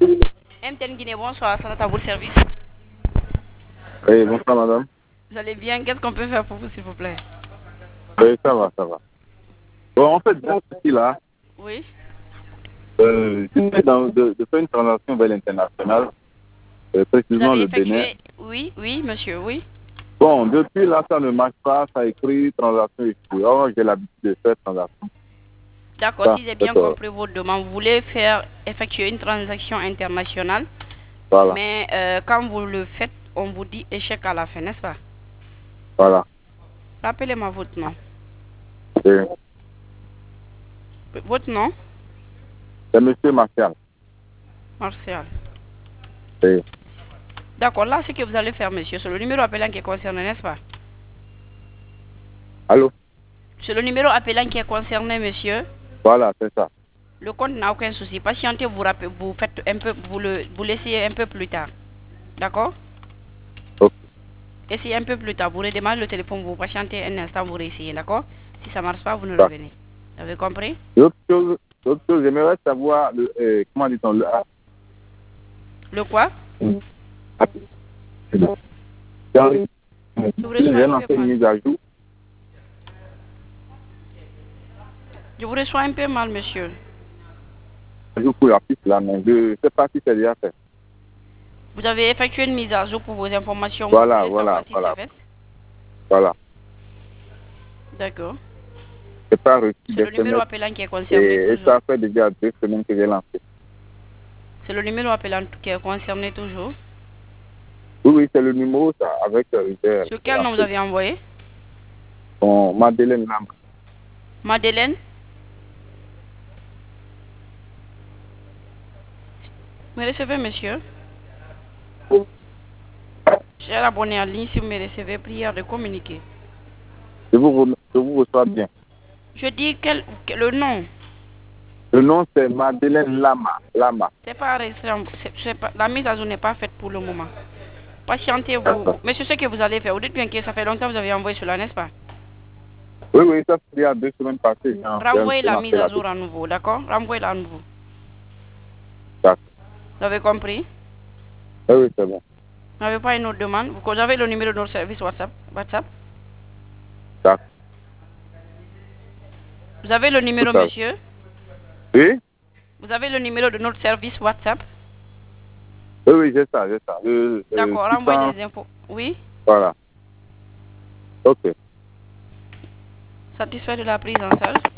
MTN Guinée, bonsoir, ça à vous le service. Oui, bonsoir madame. Vous allez bien? Qu'est-ce qu'on peut faire pour vous, s'il vous plaît? Oui, ça va, ça va. Bon, en fait, dans ce cas-là, Oui. j'essaie de faire une transaction vers l'international, Vous précisément avez le Bénin. effectué? Oui, oui, monsieur, oui. Bon, depuis là, ça ne marche pas, ça écrit transaction échouée. Or, j'ai l'habitude de faire transaction. D'accord, Ça, si j'ai bien d'accord. compris votre demande, vous voulez effectuer une transaction internationale, Voilà, mais quand vous le faites, on vous dit échec à la fin, n'est-ce pas? voilà. Rappelez-moi votre nom. Et Votre nom? c'est monsieur Martial. Martial. Et, D'accord, là, ce que vous allez faire, monsieur, c'est le numéro appelant qui est concerné, n'est-ce pas? allô? C'est le numéro appelant qui est concerné, monsieur. Voilà, c'est ça. Le compte n'a aucun souci. Patientez, vous faites un peu, vous l'essayez un peu plus tard. D'accord? Ok, Essayez un peu plus tard. Vous redémarrez le téléphone, vous patientez un instant, vous réessayez. D'accord? Si ça ne marche pas, vous nous d'accord. revenez. Vous avez compris? L'autre chose, j'aimerais savoir, comment dit-on, Le quoi? Je vous reçois j'ai un peu lancé une mal. mise à jour. Je vous reçois un peu mal, monsieur. Pour la piste là, mais je ne sais pas si c'est déjà fait. Vous avez effectué une mise à jour pour vos informations. Vous Voilà, voulez voilà, savoir si c'est voilà, fait? voilà. D'accord. Je n'ai pas reçu C'est le numéro d'SMS appelant qui est concerné et toujours. ça fait déjà 2 semaines que j'ai lancé. C'est le numéro appelant qui est concerné toujours. Oui, oui, c'est le numéro, ça, avec Sur quel nom vous avez envoyé? bon, Madeleine Lam. Madeleine? Me recevez, monsieur? Cher abonné en ligne, si vous me recevez, prière de communiquer. Je vous reçois bien. Je dis le nom. Le nom, c'est Madeleine Lama. Lama. C'est pas enregistré. La mise à jour n'est pas faite pour le moment. Patientez-vous. D'accord. Mais c'est ce que vous allez faire. Vous dites bien que ça fait longtemps que vous avez envoyé cela, n'est-ce pas? Oui, oui, ça fait déjà 2 semaines passées. Renvoyez J'ai la lancé mise à la jour à nouveau, d'accord? Renvoyez-la à nouveau. D'accord. Vous avez compris? Oui, oui, c'est bon. Vous n'avez pas une autre demande? Vous avez le numéro de notre service WhatsApp? D'accord. Vous avez le Tout numéro, à fait. monsieur? Oui? Vous avez le numéro de notre service WhatsApp? Oui, oui, j'ai ça, j'ai ça. D'accord, renvoyez les infos. Oui? Voilà. Ok. Satisfait de la prise en charge?